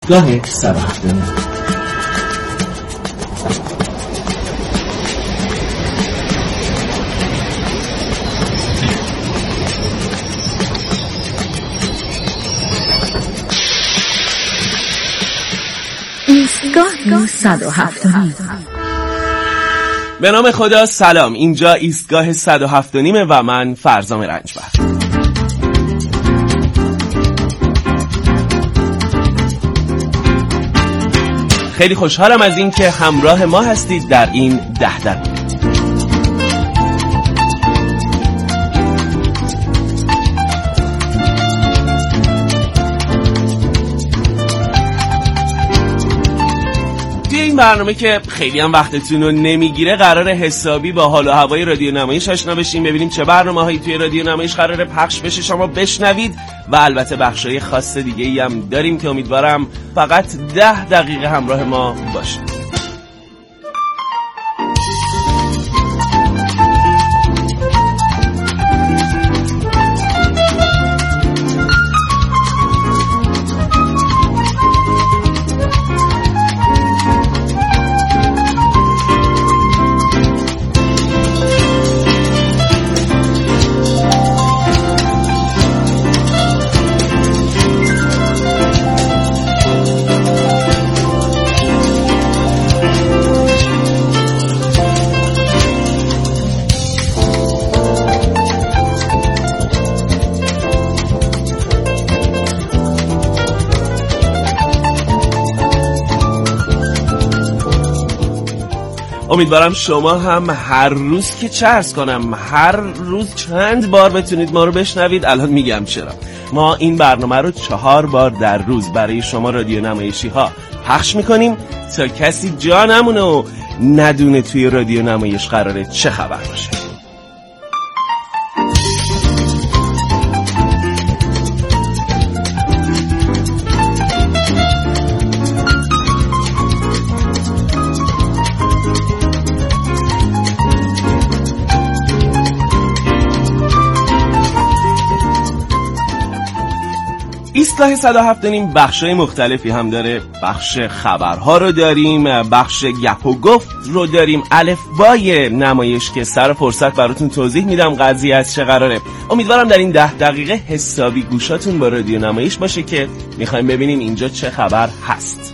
ایستگاه 107. ایستگاه 107. به نام خدا. سلام، اینجا ایستگاه 107 و من فرزام رنجبر. خیلی خوشحالم از این که همراه ما هستید در این 10 دقیقه. این برنامه که خیلی هم وقتتون رو نمیگیره، قراره حسابی با حال و هوای رادیو نمایش آشنا بشیم، ببینیم چه برنامه‌هایی توی رادیو نمایش قراره پخش بشه، شما بشنوید و البته بخشای خاص دیگه‌ای هم داریم که امیدوارم فقط 10 دقیقه همراه ما باشید. امیدوارم شما هم هر روز که چرس کنم هر روز چند بار بتونید ما رو بشنوید. الان میگم چرا. ما این برنامه رو 4 بار در روز برای شما رادیو نمایشی ها پخش میکنیم تا کسی جا نمونه و ندونه توی رادیو نمایش قراره چه خبر باشه. ایستگاه 107 بخشای مختلفی هم داره. بخش خبرها رو داریم، بخش گپ و گفت رو داریم، الفبای نمایش که سر فرصت براتون توضیح میدم قضیه از چه قراره. امیدوارم در این 10 دقیقه حسابی گوشاتون با رادیو نمایش باشه که میخوایم ببینیم اینجا چه خبر هست.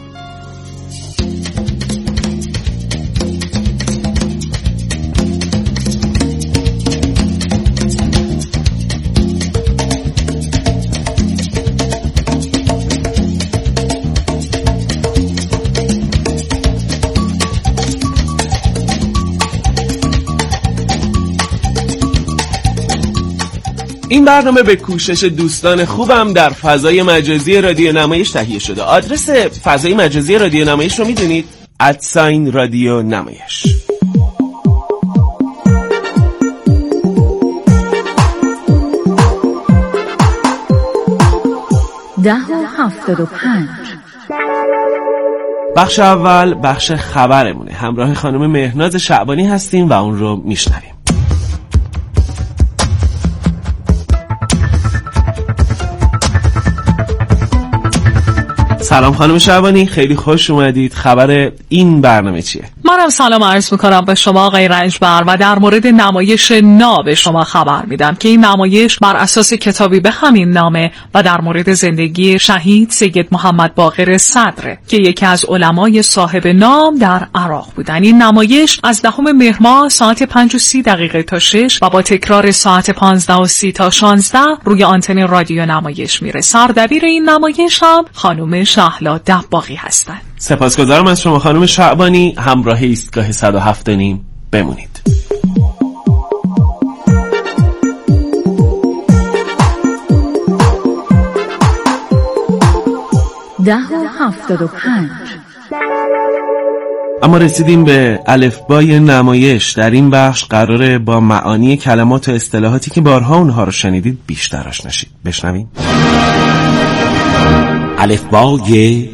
این برنامه به کوشش دوستان خوبم در فضای مجازی رادیو نمایش تهیه شده. آدرس فضای مجازی رادیو نمایش رو میدونید؟ @رادیو نمایش. بخش اول بخش خبرمونه. همراه خانم مهناز شعبانی هستیم و اون رو میشنویم. سلام خانم شعبانی، خیلی خوش اومدید. خبر این برنامه چیه؟ منم سلام عرض میکنم به شما آقای رنجبر و در مورد نمایش نا به شما خبر میدم که این نمایش بر اساس کتابی به همین نامه و در مورد زندگی شهید سید محمد باقر صدر که یکی از علمای صاحب نام در عراق بودن. این نمایش از 10 مهر ماه ساعت 5:30 تا 6 و با تکرار ساعت 15:30 تا 16 روی آنتن رادیو نمایش میره. سردبیر این نمایش هم خانم شهلا دباغی هستند. سپاسگزارم از شما خانم شعبانی. همراه ایستگاه 107 بمونید. اما رسیدیم به الفبای نمایش. در این بخش قراره با معانی کلمات و اصطلاحاتی که بارها اونها رو شنیدید بیشتر آشنا شید. بشنویم. الفبای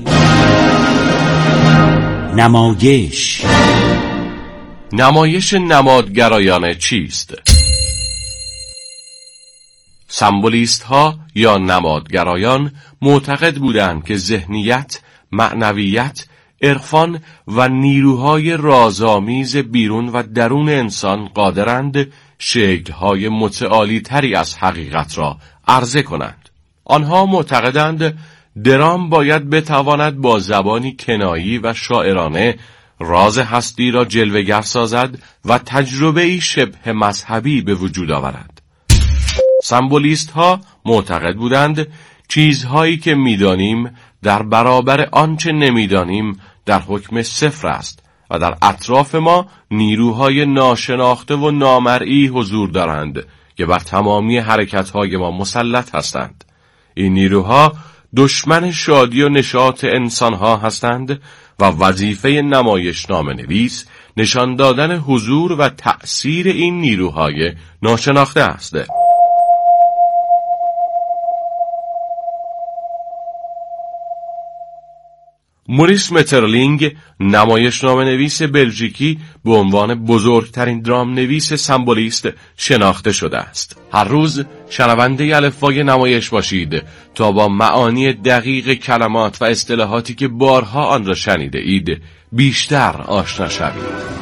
نمایش. نمایش نمادگرایانه چیست؟ سمبولیست ها یا نمادگرایان معتقد بودند که ذهنیت معنویت، عرفان و نیروهای رازآمیز بیرون و درون انسان قادرند شکل‌های متعالی تری از حقیقت را عرضه کنند. آنها معتقدند درام باید بتواند با زبانی کنایی و شاعرانه راز هستی را جلوه‌گر سازد و تجربه‌ای شبه مذهبی به وجود آورد. سمبولیست ها معتقد بودند چیزهایی که می‌دانیم در برابر آنچه نمی‌دانیم در حکم صفر است و در اطراف ما نیروهای ناشناخته و نامرئی حضور دارند که بر تمامی حرکت‌های ما مسلط هستند. این نیروها دشمن شادی و نشاط انسان‌ها هستند و وظیفه نمایشنامه‌نویس نشان دادن حضور و تأثیر این نیروهای ناشناخته است. موریس مترلینگ، نمایشنامه‌نویس بلژیکی، به عنوان بزرگترین درام نویس سمبولیست شناخته شده است. هر روز شنونده الفبای نمایش باشید تا با معانی دقیق کلمات و اصطلاحاتی که بارها آن را شنیده اید بیشتر آشنا شوید.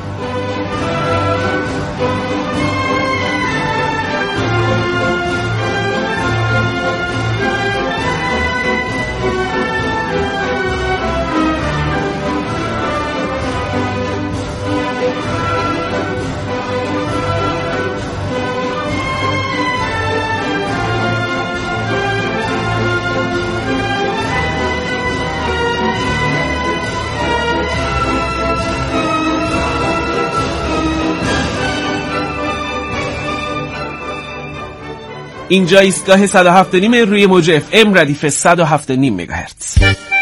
اینجا ایستگاه 107.5 روی موج اف ام ردیف 107.5 مگاهرتز.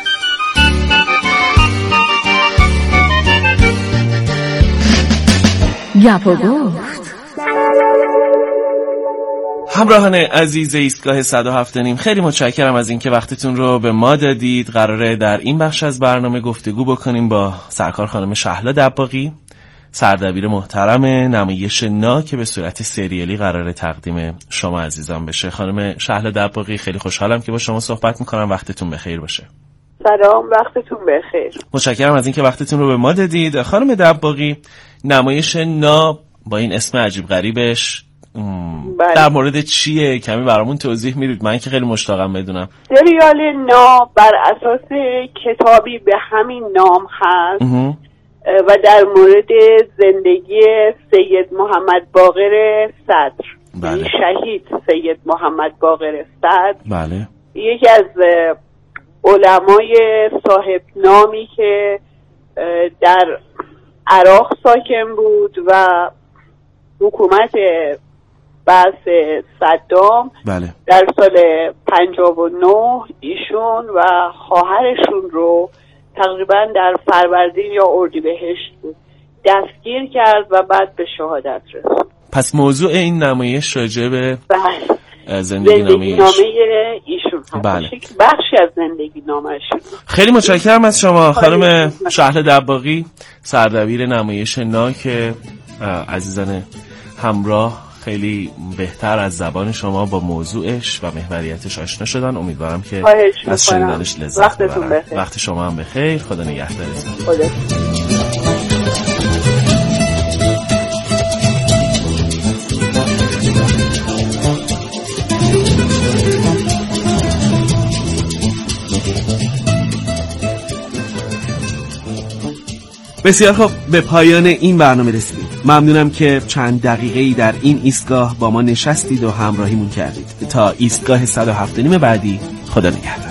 گپ و گفت. همراهان عزیز ایستگاه 107.5 خیلی متشکرم از اینکه وقتتون رو به ما دادید. قراره در این بخش از برنامه گفتگو بکنیم با سرکار خانم شهلا دباغی، سردبیر محترم نمایش نا که به صورت سریالی قراره تقدیم شما عزیزان بشه. خانم شهلا دباغی، خیلی خوشحالم که با شما صحبت میکنم. وقتتون بخیر باشه. سلام، وقتتون بخیر. متشکرم از اینکه وقتتون رو به ما دادید. خانم دباغی، نمایش نا با این اسم عجیب غریبش در مورد چیه؟ کمی برامون توضیح میدید؟ من که خیلی مشتاقم بدونم. سریال نا بر اساس کتابی به همین نام هست و در مورد زندگی سید محمد باقر صدر. بله. شهید سید محمد باقر صدر. بله. یکی از علمای صاحب نامی که در عراق ساکن بود و حکومت بعث صدام بله. در سال 59 ایشون و خواهرشون رو تقریبا در فروردین یا اردیبهشت دستگیر کرد و بعد به شهادت رسید. پس موضوع این نمایش راجع به زندگی نامه ایشون هست. بله. بخشی از زندگی نامه‌شون. خیلی متشکرم از شما خانم شهلا دباغی، سردبیر نمایش نا که عزیزان همراه خیلی بهتر از زبان شما با موضوعش و محوریتش آشنا شدن. امیدوارم که از شنیدنش لذت ببرن. وقت شما هم بخیر. خدا نگهدارتون. بسیار خوب، به پایان این برنامه رسیدیم. ممنونم که چند دقیقه‌ای در این ایستگاه با ما نشستید و همراهیمون کردید. تا ایستگاه 107.5 بعدی، خدا نگهدار.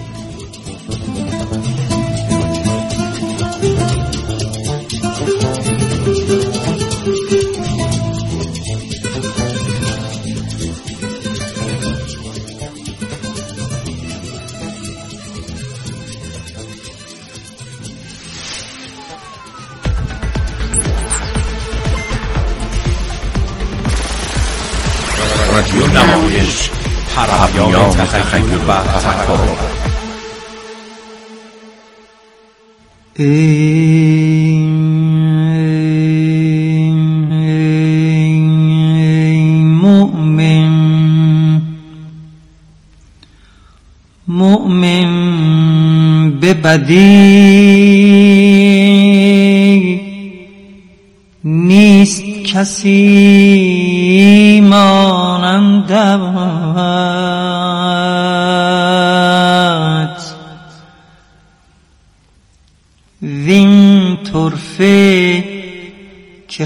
رادیو نمایش، پیام تخیل و تفکر. ای مؤمن به بدی نیست کسی مانندت، وین طرفه که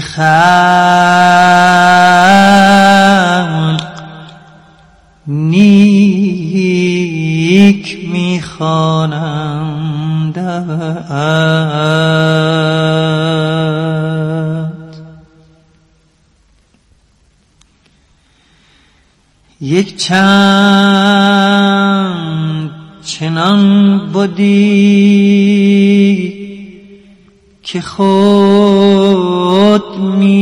خلق نیک می‌خوانندت. یک چند چنان بودی که خود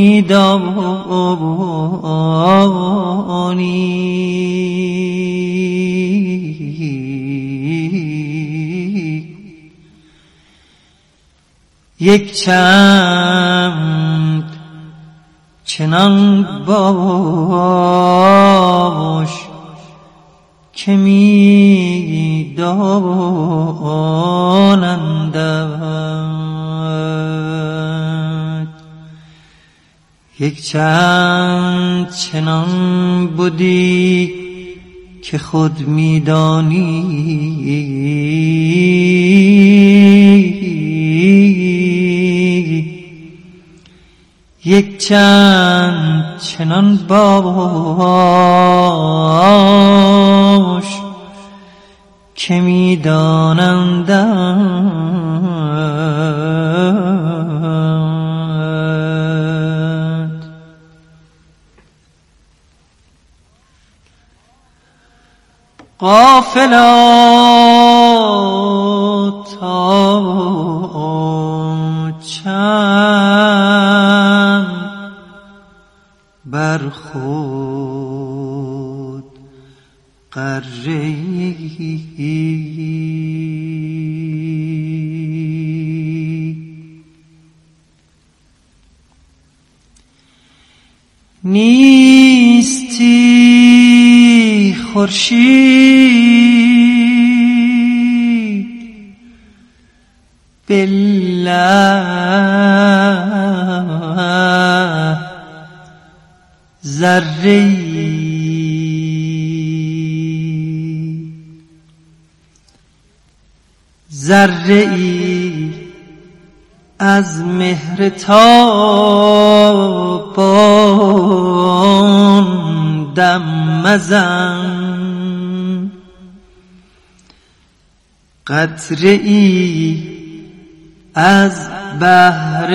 می‌دانی، یک چند چنان باش که می‌دانندت، یک چند چنان بودی که خود می‌دانی، یک چند چنان باش که می‌دانندت. غافلا تا چند بر خود غری، نیستی خورشید بالله ذره‌ای از مهر تابان دم مزن، قطره‌ای از بحر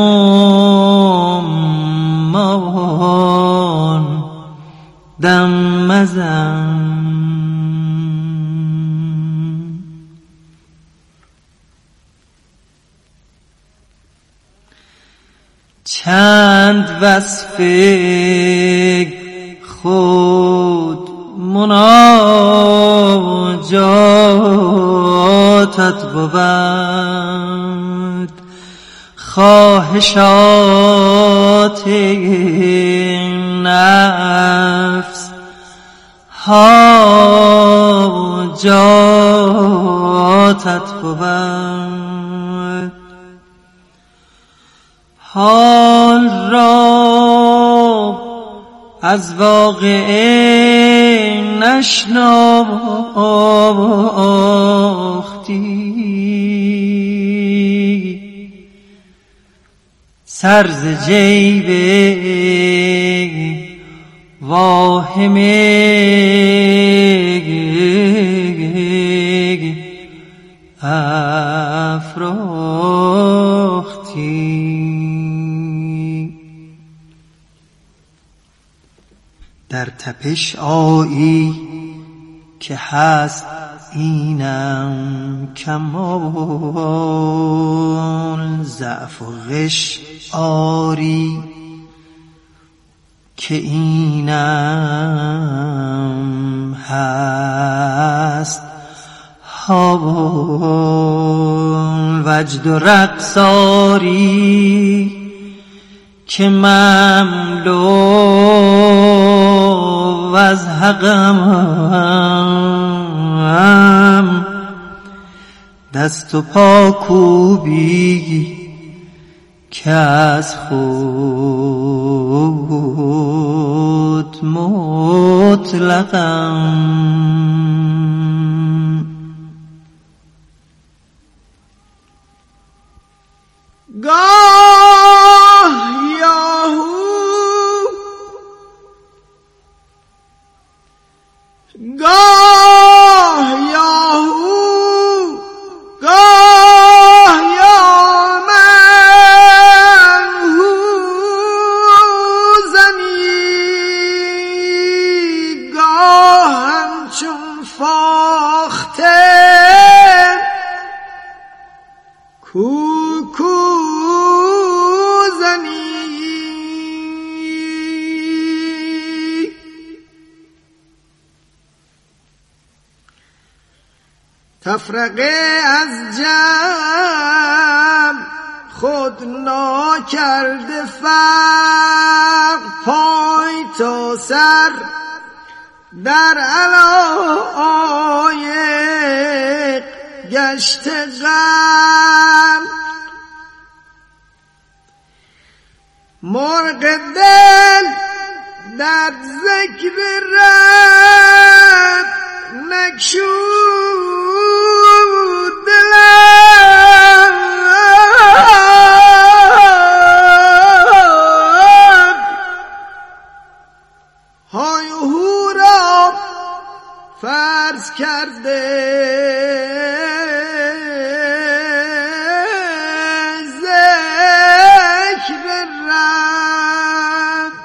عمان دم مزن. چند وصف خود مناجاتت بود، خواهشات نفس حاجاتت بود، حال را از واقع نشناختی، سر ز جیب واهم افراختی، در تپش آیی که هست اینم کمال، ضعف و غش آری که اینم هست حال، وجد و رقص آری که مملو از حقم، دست و پا کوبی که از خود مطلقم. گاه یاهو گاه یاهو گاه یا من هو زنی گاه همچون فاخته کوکو زنی. تفرقه از جمع خود ناکرده فرق پای تا سر در علایق گشت غم. مرغ دل در ذکر رب نکشود دلم های و هو را فرض کرده ذکر رب.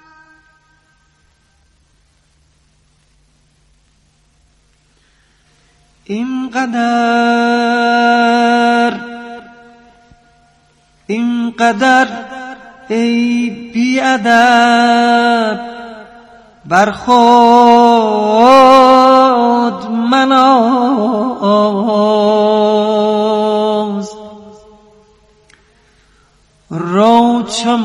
اینقدر ای بیادب بر خود مناز. رو چو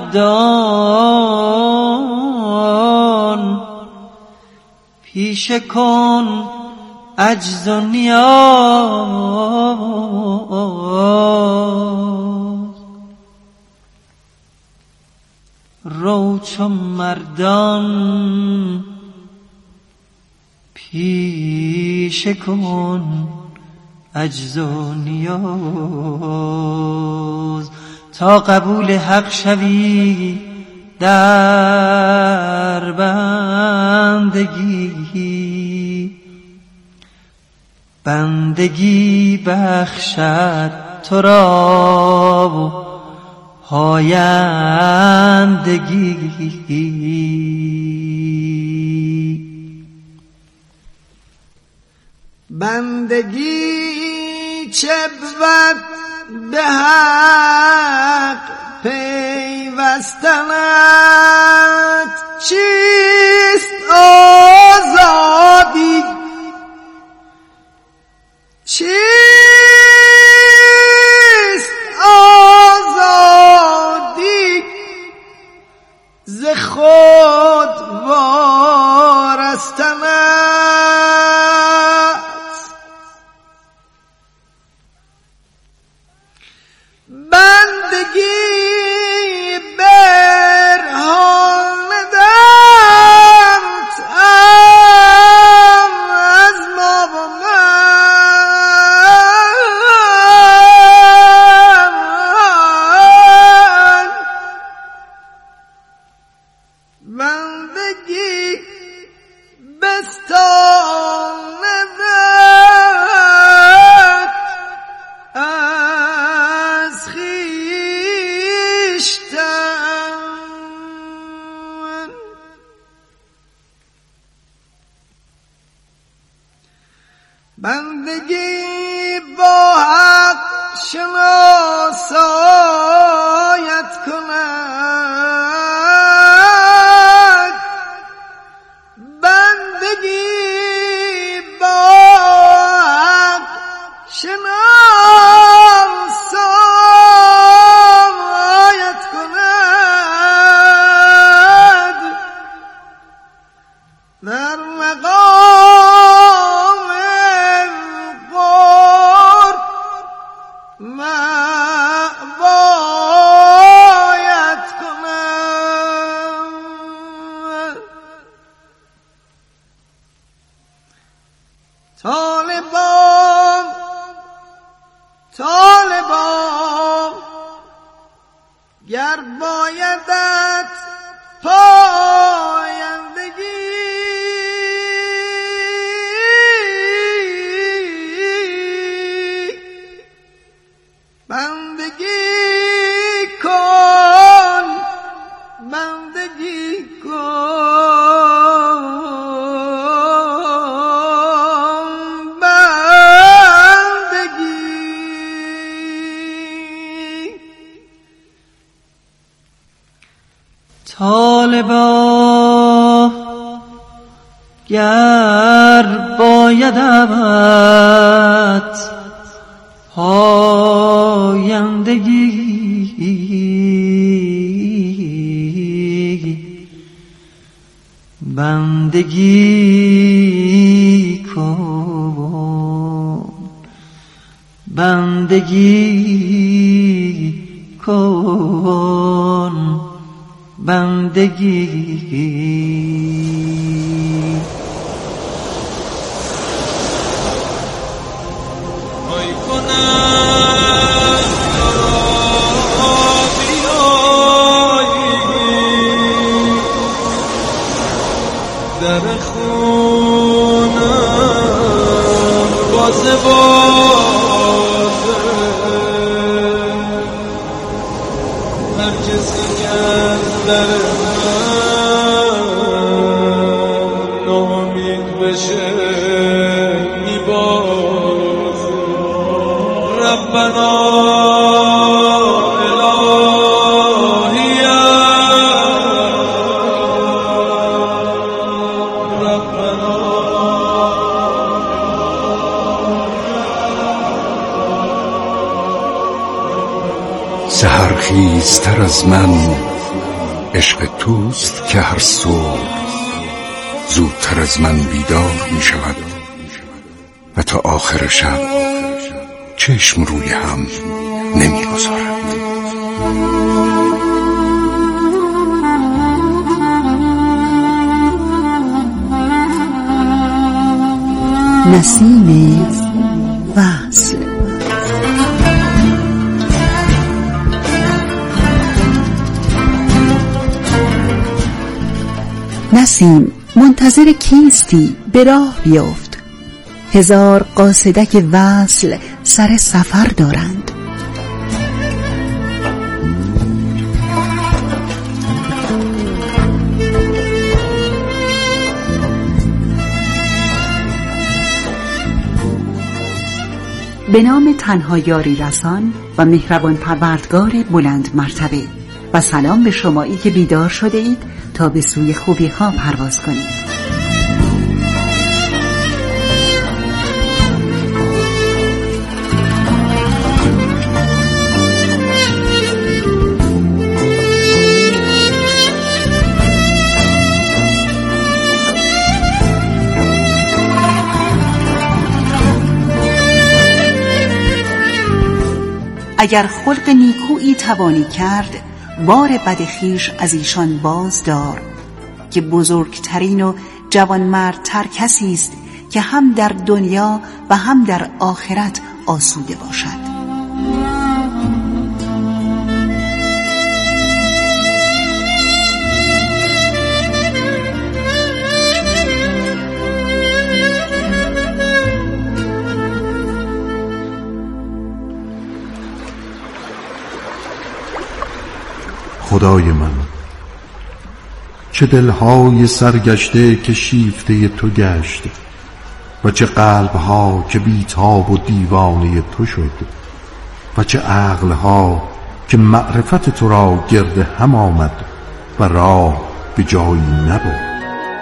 مردان پیشه کن عجز و نیاز. رو چو مردان پیشه کن عجز و نیاز تا قبول حق شوی در بندگی بخشد تو را و پایندگی. بندگی چه بود به حق پیوستنت چیست آزادی چیست آزادی ز خود وارستنت. بندگی برهان دمت از ما و من. بندگی بستان دمت از خویشتن. بندگی با حق شناسایت کند. بندگی با حق شناسایت کند. در مقام قرب مأوایت کنم. طالبان گر بایدت پایندگی، بندگی کن، بندگی کن، بندگی. طالبا گر بایدت پایندگی، بندگی کن، بندگی کن، بندگی. در خونم بازه هر کسی که از در من ناامید بشه میبازه. ربنا سحرخیزتر از من عشق توست که هر صبح زودتر از من بیدار می شود و تا آخر شب چشم روی هم نمی گذارد. نسیم وصل. نسیم منتظر کیستی؟ به راه بیفت. هزار قاصدک وصل سر سفر دارند. به نام تنها یاری رسان و مهربان پروردگار بلند مرتبه، و سلام به شمایی که بیدار شده اید تا به سوی خوبی ها پرواز کنید. اگر خلق نیکویی توانی کرد، بار بد خویش از ایشان باز دار، که بزرگترین و جوانمردتر کسی است که هم در دنیا و هم در آخرت آسوده باشد. خدای من، چه دلهای سرگشته که شیفته تو گشت و چه قلبها که بیتاب و دیوانه تو شد و چه عقلها که معرفت تو را گرد هم آمد و راه به جایی نبرد.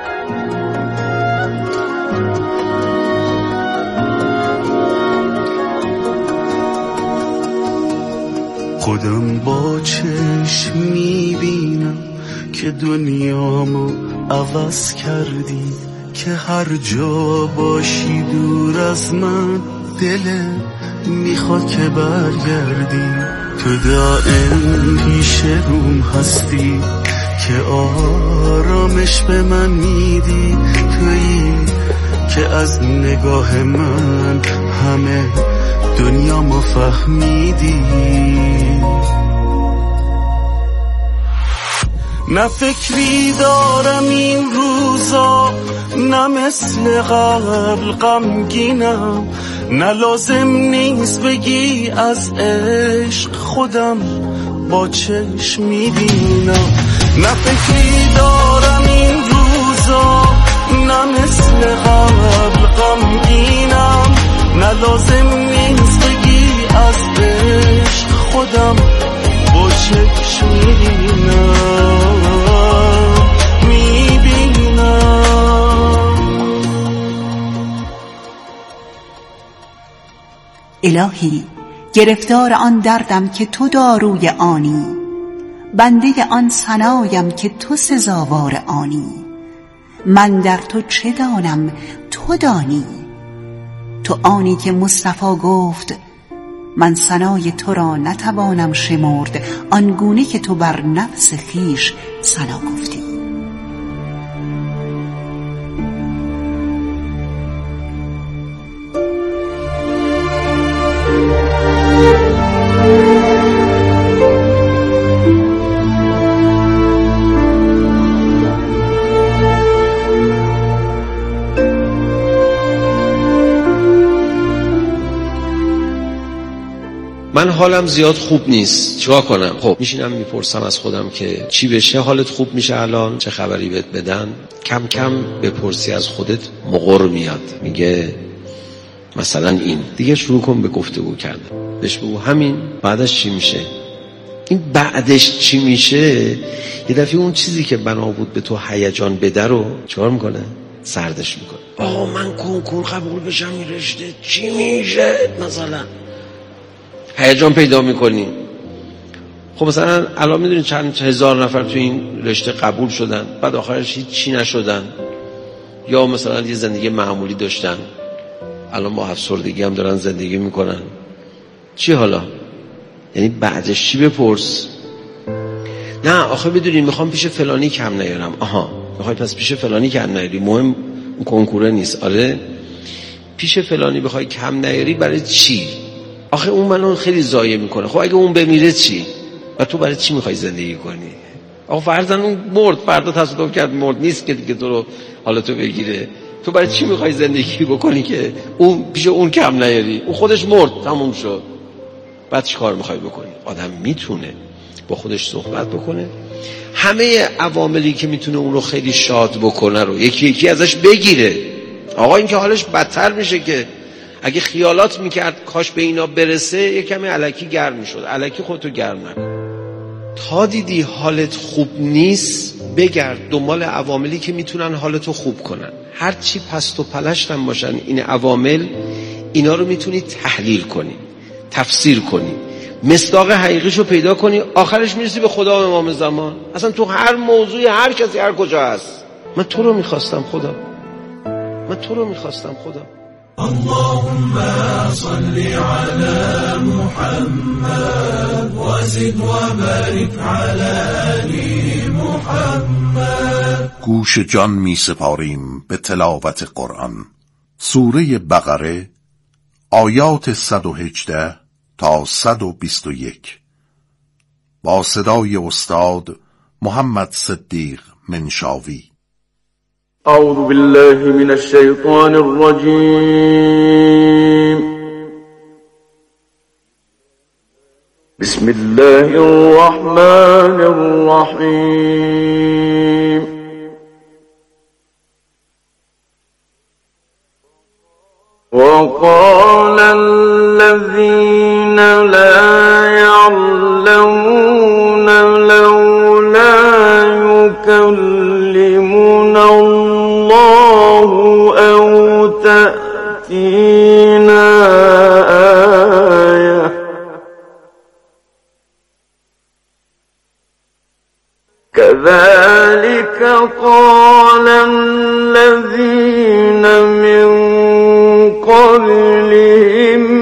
خودم با چشم میبینم که دنیامو عوض کردی، که هر جا باشی دور از من دل میخواد که برگردی، تو دائم پیش روم هستی که آرامش به من میدی، تویی که از نگاه من همه دنیا ما فهمیدی. نه فکری دارم این روزا، نه مثل قبل غمگینم، نه لازم نیست بگی از عشق خودم با چشم میبینم. نه فکری دارم این روزا، نه مثل قبل غمگینم، نه لازم نیست بگی از عشق خودم با چشم میبینم. الهی گرفتار آن دردم که تو داروی آنی، بنده آن ثنایم که تو سزاوار آنی. من در تو چه دانم تو دانی، تو آنی که مصطفی گفت من ثنای تو را نتوانم شمرد، آنگونه که تو بر نفس خویش ثنا گفتی. من حالم زیاد خوب نیست، چیکار کنم؟ خب میشینم میپرسم از خودم که چی بشه حالت خوب میشه الان، چه خبری بهت بدن. کم کم بپرسی از خودت، مقر میاد میگه مثلا این دیگه، شروع کن به گفتگو کردن. بهش بگو همین، بعدش چی میشه؟ این بعدش چی میشه یه دفعه اون چیزی که بنا بود به تو هیجان بده رو چیکار میکنه؟ سردش میکنه. آقا من کنکور قبول بشم این رشته چی میشه؟ مثلا هیجان پیدا میکنی. خب مثلا الان میدونید چند هزار نفر تو این رشته قبول شدن، بعد آخرش هیچ چی نشدن، یا مثلا یه زندگی معمولی داشتن، الان با افسردگی هم دارن زندگی میکنن. چی حالا؟ یعنی بعدش چی؟ بپرس. نه آخه بدونی میخوام پیش فلانی کم نیارم. آها میخوای پس پیش فلانی کم نیاری، مهم اون کنکوره نیست. آره پیش فلانی بخوای کم نیاری برای چی؟ آخه اون منو خیلی ضایع میکنه. خب اگه اون بمیره چی؟ و تو برای چی میخوای زندگی کنی؟ آقا فرضاً اون مرد، فردا تصادف کرد مرد، نیست که دیگه تو رو حالتو بگیره. تو برای چی میخوای زندگی بکنی که اون پیش اون کم نیاری؟ اون خودش مرد، تموم شد. بعد چی کار میخوای بکنی؟ آدم میتونه با خودش صحبت بکنه، همه عواملی که میتونه اون رو خیلی شاد بکنه رو یکی یکی ازش بگیره. آقا این که حالش بدتر میشه، که اگه خیالات میکرد کاش به اینا برسه یه کمی الکی گرم میشد. الکی خودتو گرم نکن. تا دیدی حالت خوب نیست بگرد دنبال عواملی که میتونن حالتو خوب کنن. هر چی پست و پلشت هم باشن این عوامل، اینا رو میتونی تحلیل کنی، تفسیر کنی، مصداق حقیقیشو پیدا کنی، آخرش میرسی به خدا و امام زمان. اصلا تو هر موضوعی هر کسی هر کجا هست. من تو رو میخواستم خدا، من تو رو میخواستم خدا. اللهم صل على محمد وزد وبارك على آل محمد. گوش جان می سپاریم به تلاوت قرآن. سوره بقره آیات 118 تا 121 با صدای استاد محمد صدیق منشاوی. أعوذ بالله من الشيطان الرجيم. بسم الله الرحمن الرحيم. وقال الذين لا يعلمون لولا يكلمنا الله أو تأتينا آية كذلك قال الذين من قبلهم